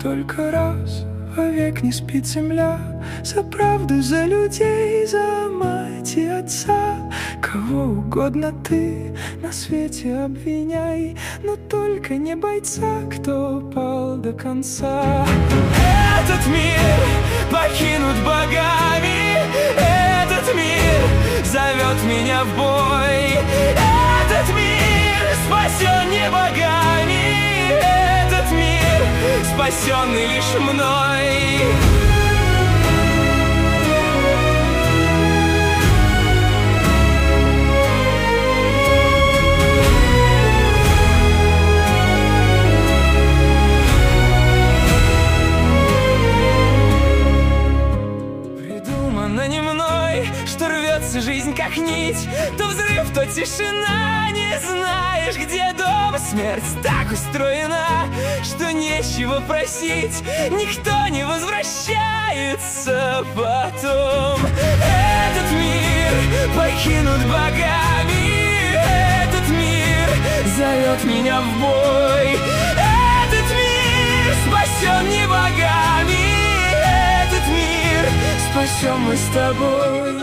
только раз вовек не спит земля. За правду, за людей, за мать и отца. Кого угодно ты на свете обвиняй, но только не бойца, кто пал до конца. Этот мир покинут богами, этот мир зовет меня в бой. Этот мир спасен не богами, этот мир спасенный лишь мной. Не мной, что рвется жизнь как нить, то взрыв, то тишина. Не знаешь, где дом, смерть так устроена, что нечего просить, никто не возвращается потом. Этот мир покинут богами, этот мир зовет меня в бой. Этот мир спасен не богами, этот мир спасем мы с тобой.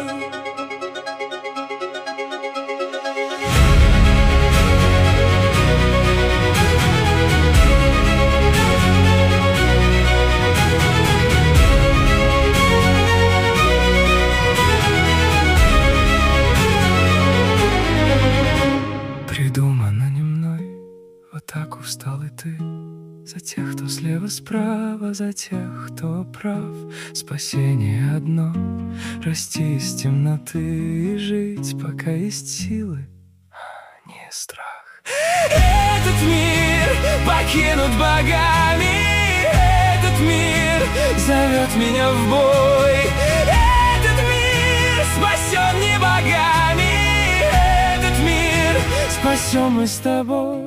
Придумано не мной, вот так устал и ты. За тех, кто слева, справа, за тех, кто прав. Спасение одно — расти из темноты и жить, пока есть силы, не страх. Этот мир покинут богами, этот мир зовет меня в бой. Этот мир спасен не богами, этот мир спасем мы с тобой.